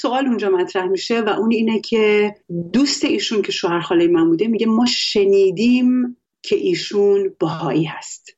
سوال اونجا مطرح میشه و اون اینه که دوست ایشون که شوهر خاله من بوده میگه ما شنیدیم که ایشون بهایی هست.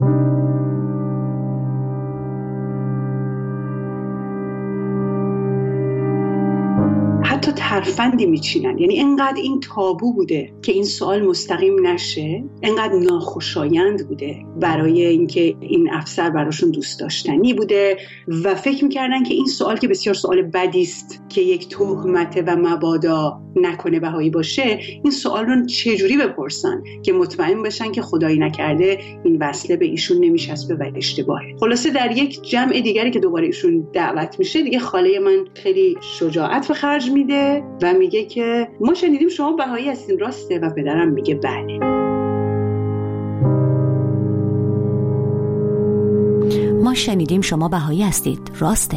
حتی ترفندی میچینن، یعنی انقدر این تابو بوده که این سوال مستقیم نشه، انقدر ناخوشایند بوده برای اینکه این افسر براشون دوست داشتنی بوده و فکر میکردن که این سوال که بسیار سوال بدی است که یک تهمت و مبادا نکنه بهایی باشه، این سوال رو چجوری بپرسن که مطمئن بشن که خدایی نکرده این وصله به ایشون نمیچسبه و اشتباهه. خلاصه در یک جمع دیگری که دوباره ایشون دعوت میشه، دیگه خاله من خیلی شجاعت به خرج میده و میگه که ما شنیدیم شما بهایی هستین، راسته؟ و پدرم میگه بله. ما شنیدیم شما بهایی هستید، راسته؟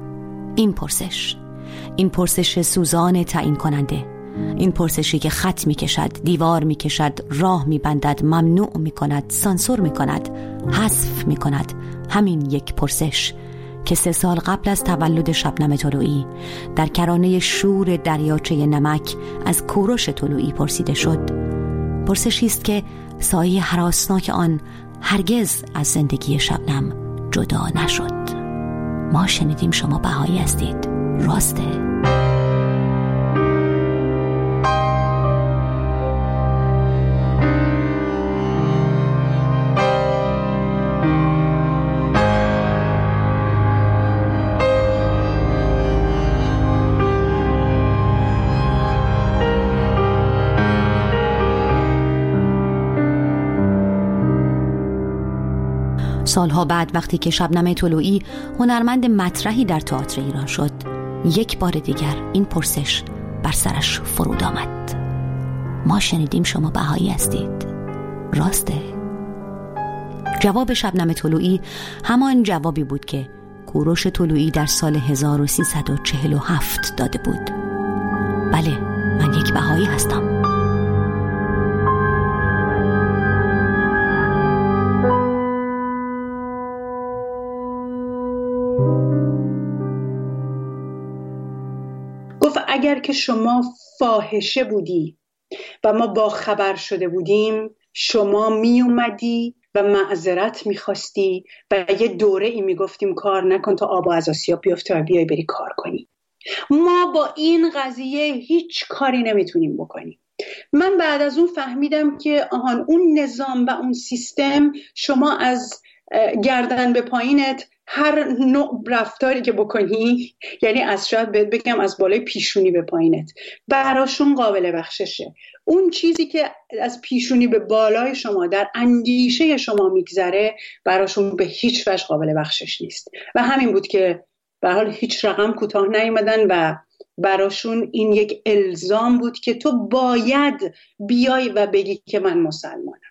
این پرسش سوزان تعیین کننده، این پرسشی که خط میکشد، دیوار میکشد، راه میبندد، ممنوع میکند، سانسور میکند، حذف میکند. همین یک پرسش که 3 سال قبل از تولد شبنم طلویی در کرانه شور دریاچه نمک از کوروش طلویی پرسیده شد. پرسشی است که سایه هراسناک آن هرگز از زندگی شبنم جدا نشد. ما شنیدیم شما بهایی هستید، راسته؟ سالها بعد وقتی که شبنم طلویی هنرمند مطرحی در تئاتر ایران شد، یک بار دیگر این پرسش بر سرش فرود آمد. ما شنیدیم شما بهایی هستید، راسته؟ جواب شبنم طلویی همان جوابی بود که کوروش طلویی در سال 1347 داده بود. بله، من یک بهایی هستم. اگر که شما فاحشه بودی و ما با خبر شده بودیم، شما می اومدی و معذرت میخواستی و یه دوره ای میگفتیم کار نکن تا آب از آسیاب بیفته و بیای بری کار کنی. ما با این قضیه هیچ کاری نمیتونیم بکنیم. من بعد از اون فهمیدم که اون نظام و اون سیستم، شما از گردن به پایینت هر نوع رفتاری که بکنی، یعنی از شاید بگم از بالای پیشونی به پایینت، براشون قابل بخششه. اون چیزی که از پیشونی به بالای شما در اندیشه شما میگذره براشون به هیچ وجه قابل بخشش نیست و همین بود که به حال هیچ رقم کوتاه نیومدن و براشون این یک الزام بود که تو باید بیای و بگی که من مسلمانم.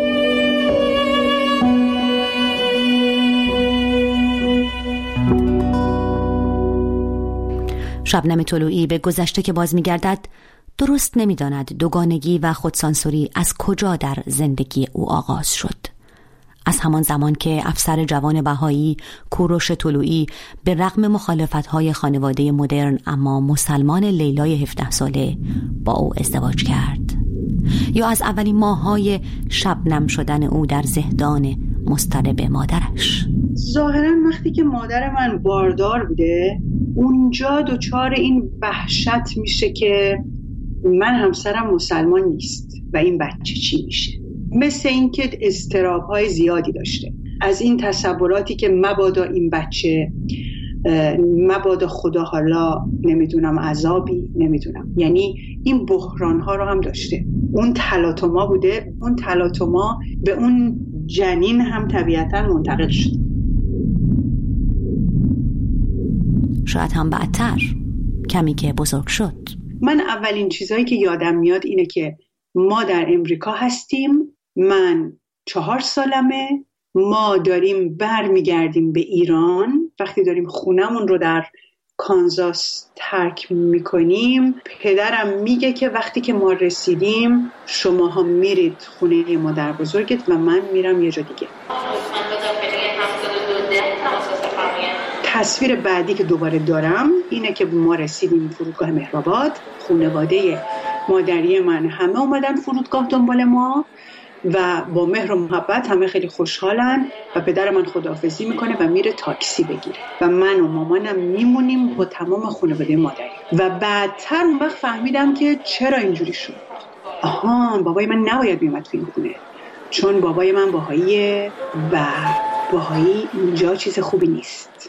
شبنم طلویی به گذشته که باز می‌گردد درست نمی‌داند دوگانگی و خودسانسوری از کجا در زندگی او آغاز شد. از همان زمان که افسر جوان بهایی کوروش طلویی به رغم مخالفت‌های خانواده مدرن اما مسلمان لیلای 17 ساله با او ازدواج کرد، یا از اولین ماه‌های شبنم شدن او در زهدان مضطرب مادرش. ظاهراً وقتی که مادر من باردار بوده، اونجا دچار این وحشت میشه که من همسرم مسلمان نیست و این بچه چی میشه. مثل این که اضطراب‌های زیادی داشته از این تصوراتی که مبادا این بچه، مبادا خدا حالا نمیدونم عذابی، نمیدونم، یعنی این بحران‌ها رو هم داشته. اون تلاطم‌ها بوده، اون تلاطم‌ها به اون جنین هم طبیعتاً منتقل شد. شاید هم بعدتر، کمی که بزرگ شد. من اولین چیزایی که یادم میاد اینه که ما در امریکا هستیم، من 4 سالمه، ما داریم برمیگردیم به ایران. وقتی داریم خونمون رو در کانزاس ترک میکنیم، پدرم میگه که وقتی که ما رسیدیم شماها میرید خونه مادر بزرگت و من میرم یه جا دیگه. تصویر بعدی که دوباره دارم اینه که ما رسیدیم فرودگاه مهرآباد. خانواده مادری من همه اومدن فرودگاه دنبال ما و با مهر و محبت همه خیلی خوشحالن و پدر من خداحافظی میکنه و میره تاکسی بگیره و من و مامانم میمونیم با تمام خانواده مادری. و بعدتر اون وقت فهمیدم که چرا اینجوری شد. بابای من نباید میومد تو این خونه، چون بابای من باهاییه و باهایی اینجا چیز خوبی نیست.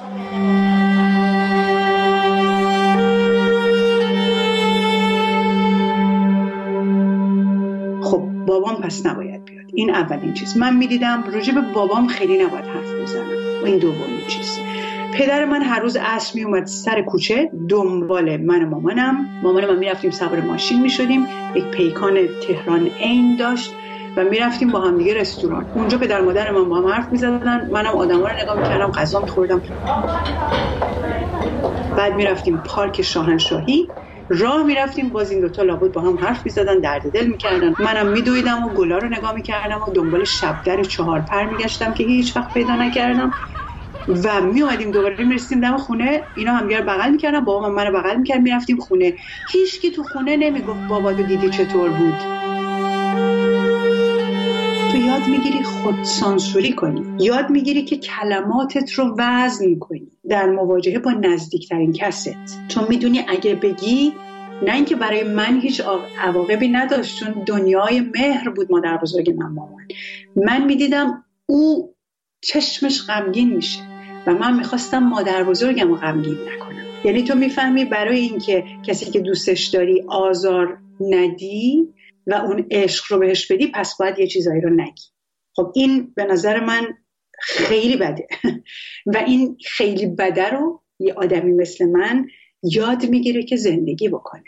خب بابام پس نباید بیاد. این اولین چیز. من میدیدم راجع به بابام خیلی نباید حرف بزنم. و این دومین چیز. پدر من هر روز عصر می اومد سر کوچه دنبال من و مامانم میرفتیم سوار ماشین میشدیم. یک پیکان تهران عین داشت و میرفتیم با هم دیگه رستوران. اونجا پدر مادر من با هم حرف میزدن، منم آدما رو نگاه میکردم، غذا میخوردم. بعد میرفتیم پارک شاهنشاهی، راه میرفتیم، باز این دوتا لابد با هم حرف میزدن، درد دل میکردن. منم میدویدم و گلا رو نگاه میکردم و دنبال شبدر 4 پر میگشتم که هیچ وقت پیدا نکردم. و میومدیم دوباره میرسیم دم خونه، اینا همدیگه رو بغل میکردن، بابام منو بغل میکرد، میرفتیم خونه. هیچکی تو خونه نمیگفت بابا تو دیدی چطور بود. تو یاد میگیری خود سانسوری کنی، یاد میگیری که کلماتت رو وزن کنی در مواجهه با نزدیکترین کست، چون میدونی اگه بگی، نه اینکه برای من هیچ عواقبی نداشت، چون دنیای مهر بود مادر بزرگ من مامان. من میدیدم او چشمش غمگین میشه و من میخواستم مادر بزرگم رو غمگین نکنم. یعنی تو میفهمی برای اینکه کسی که دوستش داری آزار ندی و اون عشق رو بهش بدی، پس باید یه چیزایی رو نگی. خب این به نظر من خیلی بده و این خیلی بده رو یه آدمی مثل من یاد میگیره که زندگی بکنه.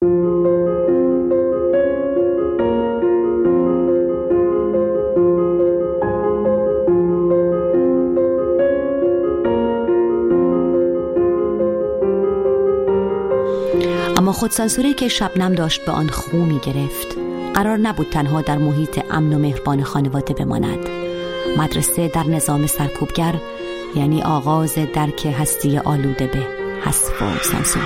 اما خودسانسوری که شبنم داشت به آن خو می گرفت. قرار نبود تنها در محیط امن و مهربان خانواده بماند. مدرسه در نظام سرکوبگر یعنی آغاز درک هستی آلوده به حذف و سانسور.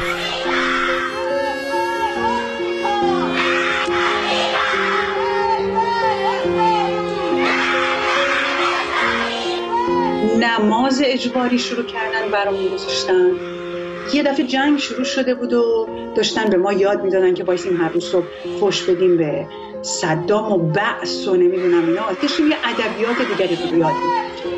نماز اجباری شروع کردن برامون گذاشتن. یه دفعه جنگ شروع شده بود و داشتن به ما یاد میدادن که بایستیم هر روز صبح خوش بدیم به صدام و بعث و نمیدونم اینا. داشتیم یه ادبیات دیگری رو یاد میدادن.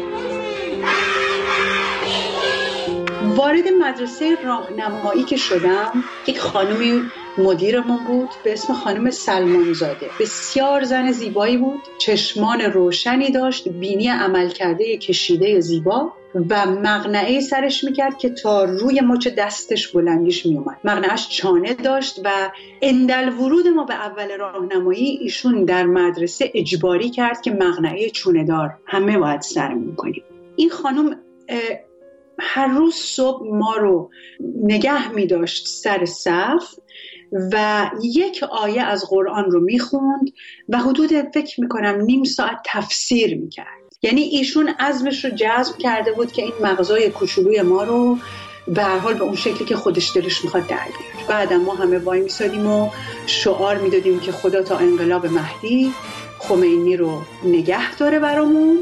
وارد مدرسه راهنمایی که شدم، یک خانمی مدیرمون بود به اسم خانم سلمانزاده. بسیار زن زیبایی بود، چشمان روشنی داشت، بینی عملکرده کشیده زیبا و مقنعه سرش میکرد که تا روی مچ دستش بلندیش میومد. مقنعهش چانه داشت و اندل ورود ما به اول راهنمایی ایشون در مدرسه اجباری کرد که مقنعه چونه دار همه باید سرمون کنیم. این خانم هر روز صبح ما رو نگه می داشت سر صف و یک آیه از قرآن رو می خوند و حدود فکر می کنم نیم ساعت تفسیر می کرد. یعنی ایشون عزمش رو جزم کرده بود که این مغزای کوچولوی ما رو به هر حال به اون شکلی که خودش دلش میخواد در بیاره. بعد ما همه وای میسادیم و شعار میدادیم که خدا تا انقلاب مهدی خمینی رو نگه داره برامون.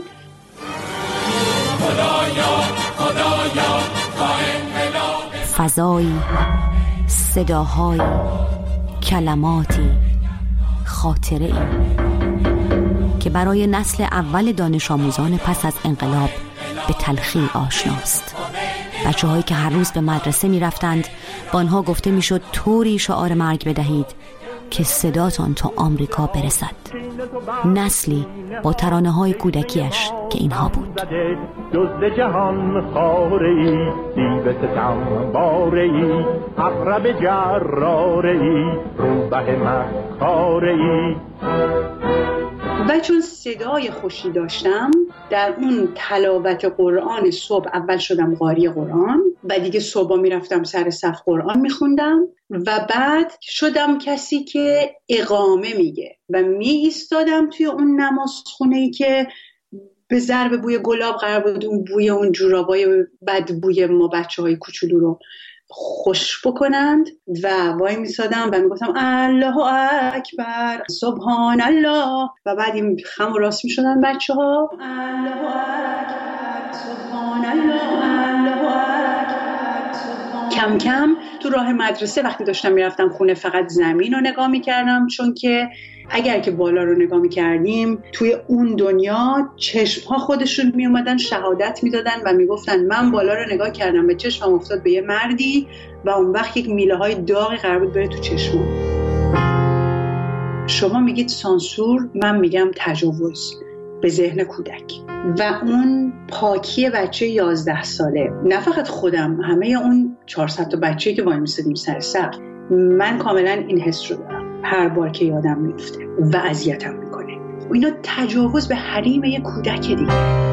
فضایی، صداهایی، کلماتی، خاطره‌ای که برای نسل اول دانش آموزان پس از انقلاب به تلخی آشناست. بچه‌هایی که هر روز به مدرسه می رفتند، با آنها گفته می شد طوری شعار مرگ بدهید که صداتان تا آمریکا برسد. نسلی با ترانه‌های کودکیش که اینها بود: جز جهان خاره‌ای، دیو ستم باره‌ای، عقرب جراره‌ای، روبه مکاره‌ای. و چون صدای خوشی داشتم در اون تلاوت قرآن صبح، اول شدم قاری قرآن و دیگه صبح میرفتم سر صف قرآن میخوندم و بعد شدم کسی که اقامه میگه و می ایستادم توی اون نمازخونه‌ای که به ضرب بوی گلاب قرار بود اون بوی اون جورابای بد بوی ما بچه‌های کوچولو رو خوش بکنند و وای میسادم و میگفتم الله اکبر سبحان الله و بعد این خم و راست میشدن بچه‌ها الله اکبر سبحان الله الله اکبر سبحان. کم کم تو راه مدرسه وقتی داشتم میرفتم خونه فقط زمین رو نگاه میکردم، چون که اگر که بالا رو نگاه میکردیم توی اون دنیا چشمها خودشون میومدن شهادت میدادن و میگفتن من بالا رو نگاه کردم به چشمم افتاد به یه مردی و اون وقت یک میله های داغی قرار بود بره تو چشمم. شما میگید سانسور، من میگم تجاوز به ذهن کودک و اون پاکی بچه 11 ساله. نه فقط خودم، همه اون 400 تا بچه‌ای که وای میسادیم سر سقف، من کاملا این حس رو دارم هر بار که یادم میفته و اذیتم میکنه. و اینا تجاوز به حریم یک کودک دیگه.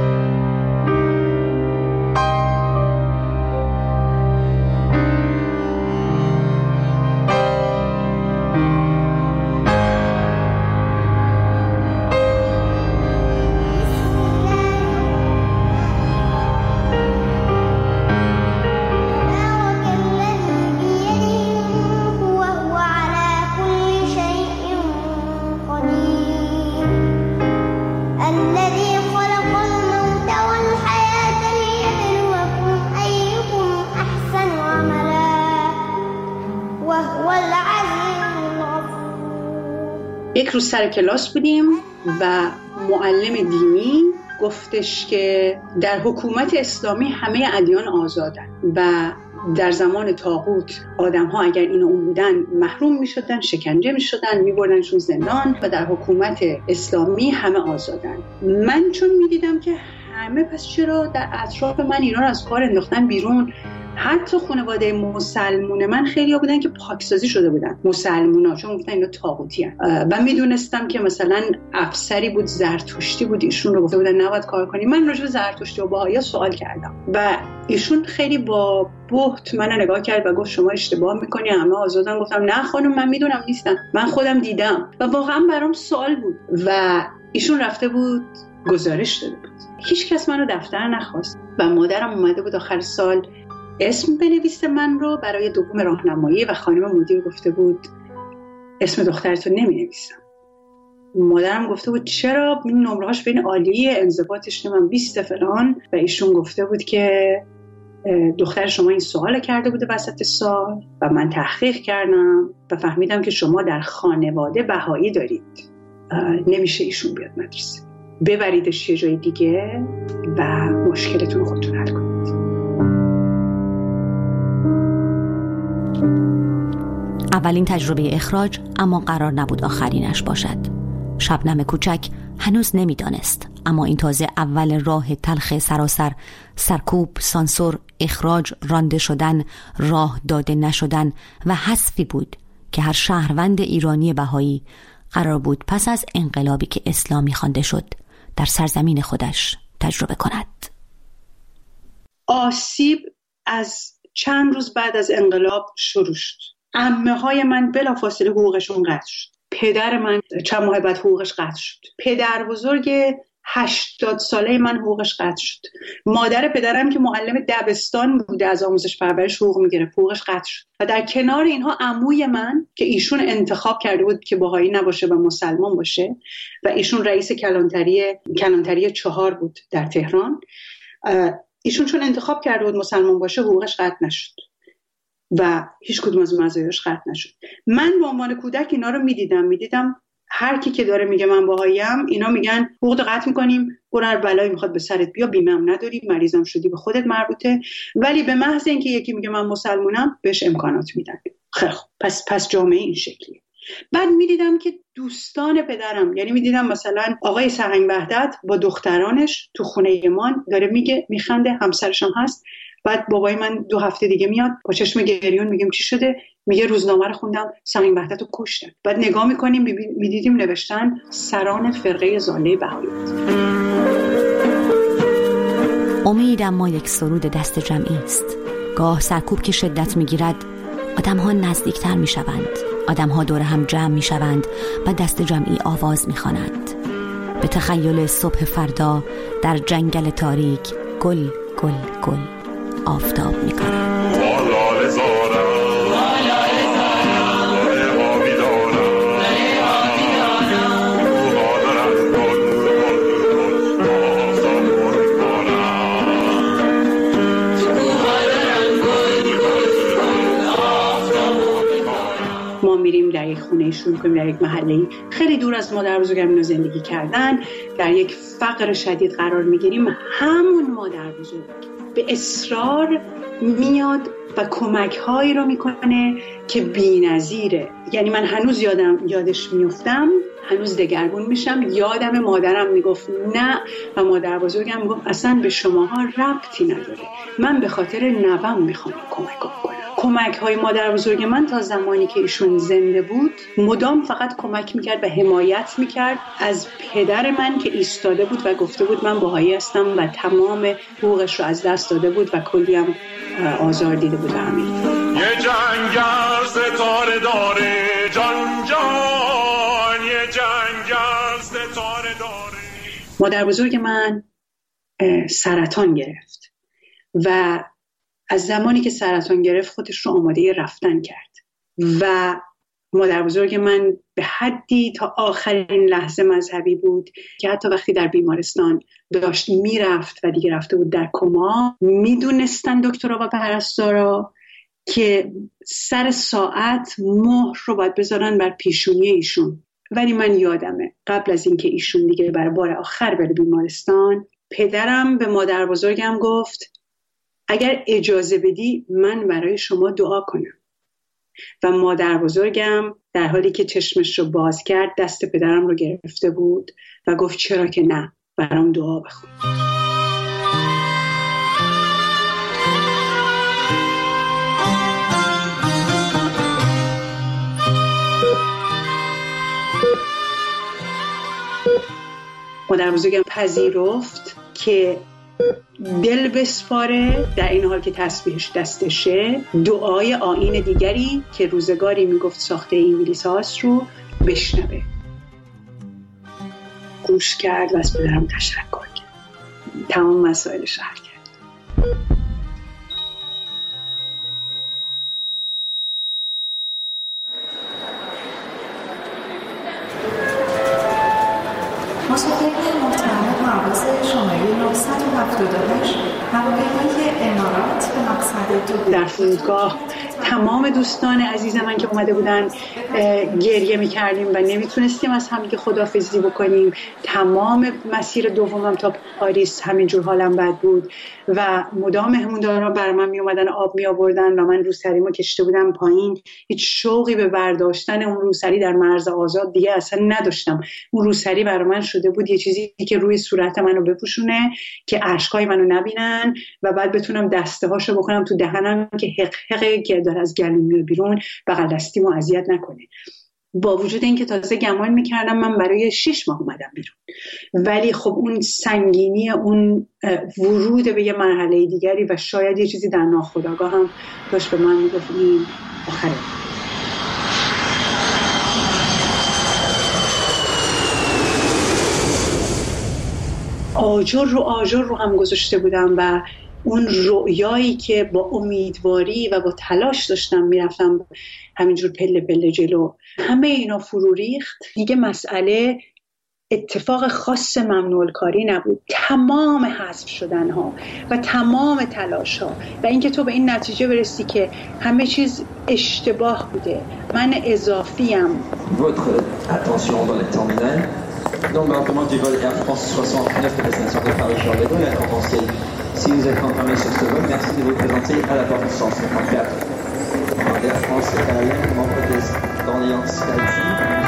یک روز سر کلاس بودیم و معلم دینی گفتش که در حکومت اسلامی همه ادیان آزادن و در زمان طاغوت آدم‌ها اگر این و اون بودن محروم می‌شدن، شکنجه می‌شدن، می‌بردنشون زندان و در حکومت اسلامی همه آزادن. من چون می‌دیدم که همه، پس چرا در اطراف من اینا رو از کار انداختن بیرون؟ حتی خانواده مسلمون من خیلی ها بودن که پاکسازی شده بودن مسلمونا، چون گفتن اینا طاغوتی هستن و میدونستم که مثلا افسری بود زرتشتی بود، ایشون رو گفته بودن نباید کار کنی. من راجع به زرتشتی و بهائی‌ها سوال کردم و ایشون خیلی با بهت منو نگاه کرد و گفت شما اشتباه میکنی، همه آزادن. گفتم نه خانم، من میدونم نیستن، من خودم دیدم و واقعا برام سوال بود. و ایشون رفته بود گزارش داده بود، هیچ کس منو دفتر نخواست و مادرم اومده بود آخر سال اسم بنویسه من رو برای دوم راهنمایی و خانم مدیر گفته بود اسم دخترتو نمی‌نویسم. مادرم گفته بود چرا؟ این نمره‌هاش بین عالیه، انضباطش من 20 فلان. و ایشون گفته بود که دختر شما این سوال کرده بوده وسط سال و من تحقیق کردم و فهمیدم که شما در خانواده بهایی دارید، نمیشه ایشون بیاد مدرسه، ببریدش یه جای دیگه و مشکلتون خودتون حل کنید. اولین تجربه اخراج اما قرار نبود آخرینش باشد. شبنم کوچک هنوز نمیدانست، اما این تازه اول راه تلخ سراسر، سرکوب، سانسور، اخراج، رانده شدن، راه داده نشدن و حذفی بود که هر شهروند ایرانی بهایی قرار بود پس از انقلابی که اسلامی خوانده شد در سرزمین خودش تجربه کند. آسیب از چند روز بعد از انقلاب شروع شد. عمه‌های من بلافاصله حقوقشون قطع شد. پدر من چند ماه بعد حقوقش قطع شد. پدر بزرگ 80 ساله من حقوقش قطع شد. مادر پدرم که معلم دبستان بوده از آموزش پرورش حقوق میگرفت، حقوقش قطع شد. و در کنار اینها عموی من که ایشون انتخاب کرده بود که بهایی نباشه و مسلمان باشه و ایشون رئیس کلانتری 4 بود در تهران، ایشون چون انتخاب کرده بود مسلمان باشه حقوقش قطع نشد و هیچ کدوم از مزایاش قطع نشد. من به عنوان کودک اینا رو میدیدم هر کی که داره میگه من بهاییم، اینا میگن حقوق قطع میکنیم، برو هر بلایی میخواد به سرت بیا، بیمه هم نداری، مریضم شدی به خودت مربوطه. ولی به محض اینکه یکی میگه من مسلمانم بهش امکانات میدن. خیلی خوب، پس جامعه این شکلیه. بعد میدیدم که دوستان پدرم، یعنی میدیدم مثلا آقای سرهنگ وحدت با دخترانش تو خونه من داره میگه، میخنده، همسرش هم هست. بعد بابای من 2 هفته دیگه میاد با چشم گریون، میگم چی شده؟ میگه روزنامه رو خوندم سرهنگ وحدت رو کشتن. بعد نگاه میکنیم میدیدیم نوشتن سران فرقه ضاله بهاییت. امید اما یک سرود دست جمعی است. گاه سرکوب که شدت میگیرد، آدم‌ها نزدیکتر میشوند، آدم‌ها دور هم جمع میشوند و دست جمعی آواز میخوانند. به تخیل صبح فردا در جنگل تاریک گل گل گل آفتاب می‌کند. ما میریم در یک خونهشون کنیم، در یک محله خیلی دور از مادر بزرگم اینو زندگی کردن، در یک فقر شدید قرار میگیریم. همون مادر بزرگ به اصرار میاد و کمک هایی رو میکنه که بی‌نظیره. یعنی من هنوز یادش میفتم، هنوز دگرگون میشم. یادم مادرم میگفت نه و مادر بزرگم میگفت اصلا به شماها ربطی نداره، من به خاطر نوام میخوام کمک کنم. کمک های مادر بزرگ من تا زمانی که ایشون زنده بود مدام فقط کمک میکرد و حمایت میکرد از پدر من که ایستاده بود و گفته بود من بهایی هستم و تمام حقوقش رو از دست داده بود و کلی هم آزار دیده بود. همین یه جنگل ستاره داره جان جان، یه جنگل ستاره داره. مادر بزرگ من سرطان گرفت و از زمانی که سرطان گرفت خودش رو آماده رفتن کرد و مادر بزرگ من به حدی تا آخرین لحظه مذهبی بود که حتی وقتی در بیمارستان داشت میرفت و دیگه رفته بود در کما، میدونستن دکترها و پرستارا که سر ساعت مهر رو باید بذارن بر پیشونی ایشون. ولی من یادمه قبل از اینکه ایشون دیگه برای بار آخر بره بیمارستان، پدرم به مادر بزرگم گفت اگر اجازه بدی من برای شما دعا کنم. و مادر بزرگم در حالی که چشمش رو باز کرد دست پدرم رو گرفته بود و گفت چرا که نه، برام دعا بخون. مادر بزرگم پذیرفت که دل بسپاره، در این حال که تسبیحش دستشه، دعای آیین دیگری که روزگاری میگفت ساخته انگلیس هاست رو بشنوه. گوش کرد و از پدرم تشکر کرد. تمام مسائلش حل کرد. مسافرین محترم پرواز شماره 978 هواپیمای امارات به مقصد در فرودگاه تمام دوستان عزیز من که اومده بودن گریه میکردیم و نمیتونستیم از همدیگه خداحافظی بکنیم. تمام مسیر دومم تا پاریس همینجور حالم بد بود و مدام مهموندارا برای من میومدن آب میآوردن و من روسریمو کشیده بودم پایین. هیچ شوقی به برداشتن اون روسری در مرز آزاد دیگه اصلا نداشتم. اون روسری برای من شده بود یه چیزی که روی صورت منو بپوشونه که اشکای منو نبینن و بعد بتونم دسته هاشو بکنم تو دهنم که حق حقه که داره از گلوم میاد بیرون بغل دستیمو اذیت نکنه. با وجود اینکه تازه گمان میکردم من برای 6 ماه اومدم بیرون، ولی خب اون سنگینی اون ورود به یه مرحله دیگری و شاید یه چیزی در ناخودآگاه هم داشت به من میگفت این آخره. آجر رو هم گذاشته بودم و اون رؤیایی که با امیدواری و با تلاش داشتم میرفتم همینجور پله پله جلو، همه اینا فرو ریخت. دیگه مسئله اتفاق خاص ممنوع الکاری نبود، تمام حذف شدن ها و تمام تلاش ها و اینکه تو به این نتیجه برسی که همه چیز اشتباه بوده، من اضافیم. Votre attention dans les terminales. D'embarquement du vol Air France 69 de destination de Paris-Charles de Gaulle à temps partiel. Si vous êtes confirmé sur ce vol, merci de vous présenter à la porte 154. Air France Italienne, membre des d'Orléans Skyteam.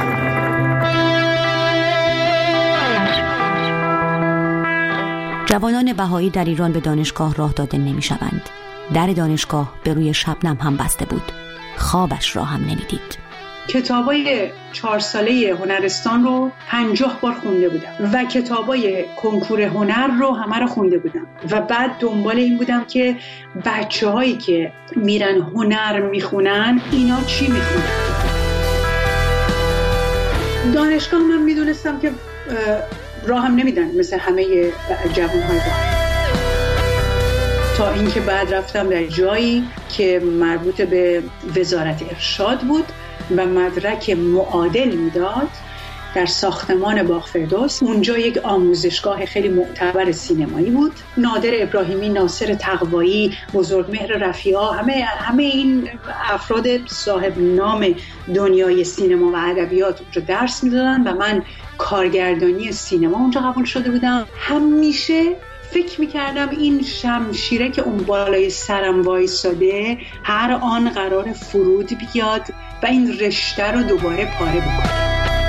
جوانان بهایی در ایران به دانشگاه راه داده نمی شوند. در دانشگاه به روی شبنم هم بسته بود. خوابش را هم نمیدید. کتابای 4 ساله هنرستان رو 50 بار خونده بودم و کتابای کنکور هنر رو همه رو خونده بودم و بعد دنبال این بودم که بچه‌هایی که میرن هنر میخونن اینا چی میخونن. دانشگاه من میدونستم که راه هم نمیدن مثل همه جوان‌های تا اینکه بعد رفتم در جایی که مربوط به وزارت ارشاد بود و مدرک معادل میداد در ساختمان باغ فردوس. اونجا یک آموزشگاه خیلی معتبر سینمایی بود. نادر ابراهیمی، ناصر تقوایی، بزرگمهر رفیعی، همه این افراد صاحب نام دنیای سینما و ادبیات اونجا درس میدادن و من کارگردانی سینما اونجا قبول شده بودم. همیشه فکر میکردم این شمشیره که اون بالای سرم وایساده هر آن قرار فرود بیاد و این رشته رو دوباره پاره بکنه.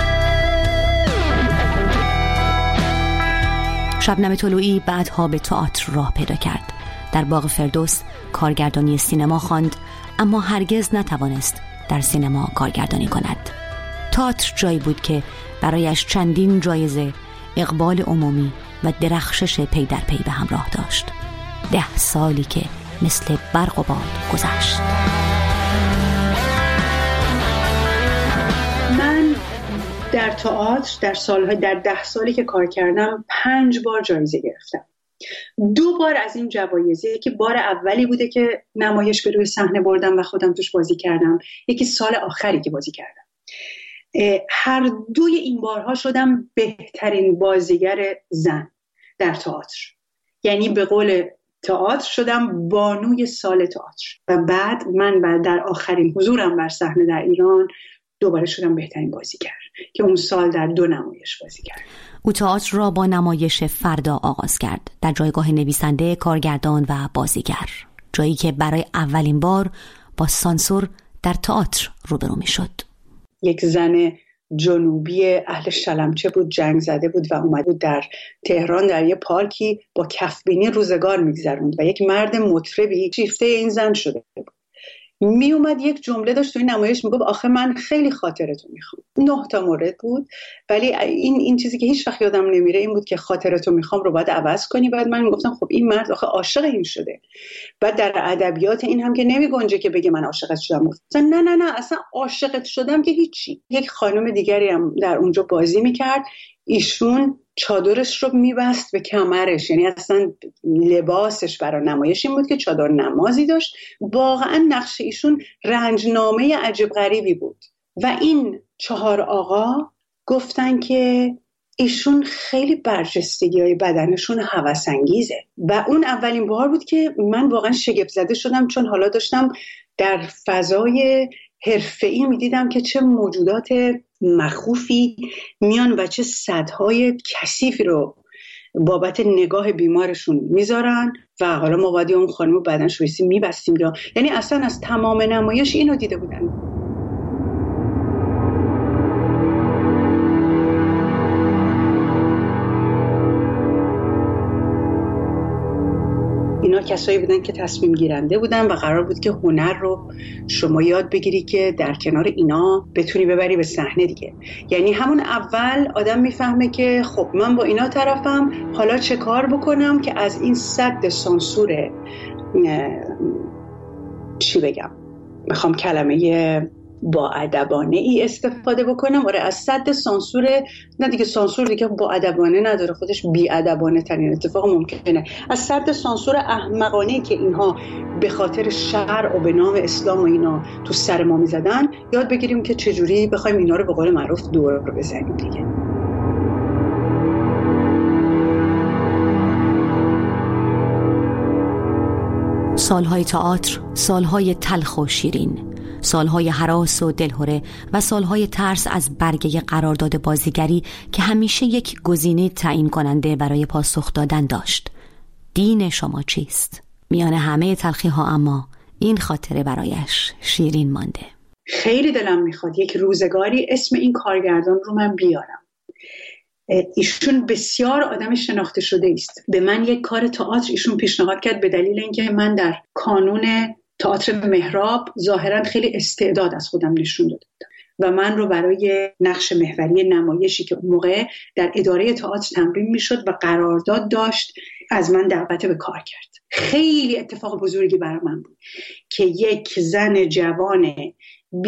شبنم طلوعی بعدها به تئاتر راه پیدا کرد. در باغ فردوس کارگردانی سینما خواند، اما هرگز نتوانست در سینما کارگردانی کند. تئاتر جایی بود که برایش چندین جایزه، اقبال عمومی و درخشش پی در پی به همراه داشت. 10 سالی که مثل برق و باد گذشت. من در تئاتر در 10 سالی که کار کردم 5 بار جایزه گرفتم. 2 بار از این جوایزی که بار اولی بوده که نمایش به روی صحنه بردم و خودم توش بازی کردم، یکی سال آخری که بازی کردم. هر دوی این بارها شدم بهترین بازیگر زن در تئاتر. یعنی به قول تئاتر شدم بانوی سال تئاتر و بعد من در آخرین حضورم بر صحنه در ایران دوباره شدم بهترین بازیگر که اون سال در 2 نمایش بازی کردم. او تئاتر را با نمایش فردا آغاز کرد، در جایگاه نویسنده، کارگردان و بازیگر، جایی که برای اولین بار با سانسور در تئاتر روبرو می‌شد. یک زن جنوبی اهل شلمچه بود، جنگ زده بود و اومد بود در تهران در یه پارکی با کفبینی روزگار میگذروند و یک مرد مطربی شیفته این زن شده بود. می اومد یک جمله داشت تو این نمایش میگفت آخه من خیلی خاطرتو میخوام. 9 تا مورد بود، ولی این چیزی که هیچ وقت یادم نمیره این بود که خاطرتو میخوام رو باید عوض کنی. بعد من گفتم خب این مرد آخه عاشق این شده. بعد در ادبیات این هم که نمیگنجه که بگه من عاشقت شدم. گفتم نه اصلا عاشقت شدم که هیچی. یک خانم دیگری هم در اونجا بازی میکرد، ایشون چادرش رو میبست به کمرش، یعنی اصلا لباسش برای نمایش این بود که چادر نمازی داشت. واقعا نقش ایشون رنجنامه عجیب غریبی بود و این 4 آقا گفتن که ایشون خیلی برجستگی‌های بدنشون هوس‌انگیزه و اون اولین بار بود که من واقعا شگفت زده شدم، چون حالا داشتم در فضای حرفه‌ای می‌دیدم که چه موجودات مخوفی میان و چه سدهای کثیفی رو بابت نگاه بیمارشون میذارن و حالا ما باید اون خانم بدنش رو میبستیم یا یعنی اصلا از تمام نمایش اینو دیده بودن. اینا کسایی بودن که تصمیم گیرنده بودن و قرار بود که هنر رو شما یاد بگیری که در کنار اینا بتونی ببری به صحنه دیگه. یعنی همون اول آدم میفهمه که خب من با اینا طرفم، حالا چه کار بکنم که از این سد سانسور میخوام کلمه با ادبانه ای استفاده بکنم. آره از سد سانسور، نه دیگه سانسور دیگه با ادبانه نداره، خودش بی ادبانه ترین اتفاق ممکنه. از سد سانسور احمقانه که اینها به خاطر شرع و به نام اسلام و اینا تو سر ما میزدن یاد بگیریم که چجوری بخوایم اینا رو به قول معروف دور رو بزنیم دیگه. سالهای تئاتر، سالهای تلخ و شیرین، سالهای هراس و دلهره و سالهای ترس از برگه قرارداد بازیگری که همیشه یک گزینه تعیین کننده برای پاسخ دادن داشت. دین شما چیست؟ میان همه تلخی ها اما این خاطره برایش شیرین مانده. خیلی دلم میخواد یک روزگاری اسم این کارگردان رو من بیارم. ایشون بسیار آدم شناخته شده است. به من یک کار تئاتر ایشون پیشنهاد کرد به دلیل اینکه من در کانون تئاتر مهراب ظاهرا خیلی استعداد از خودم نشون داده بودم و من رو برای نقش محوری نمایشی که اون موقع در اداره تئاتر تمرین میشد و قرارداد داشت از من دعوت به کار کرد. خیلی اتفاق بزرگی برای من بود که یک زن جوان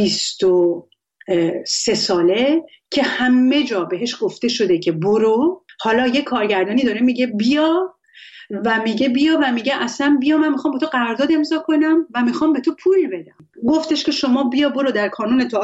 23 ساله که همه جا بهش گفته شده که برو، حالا یه کارگردانی داره میگه بیا و میگه اصلا بیا، من میخوام با تو قرارداد امضا کنم و میخوام به تو پول بدم. گفتش که شما بیا برو در کانون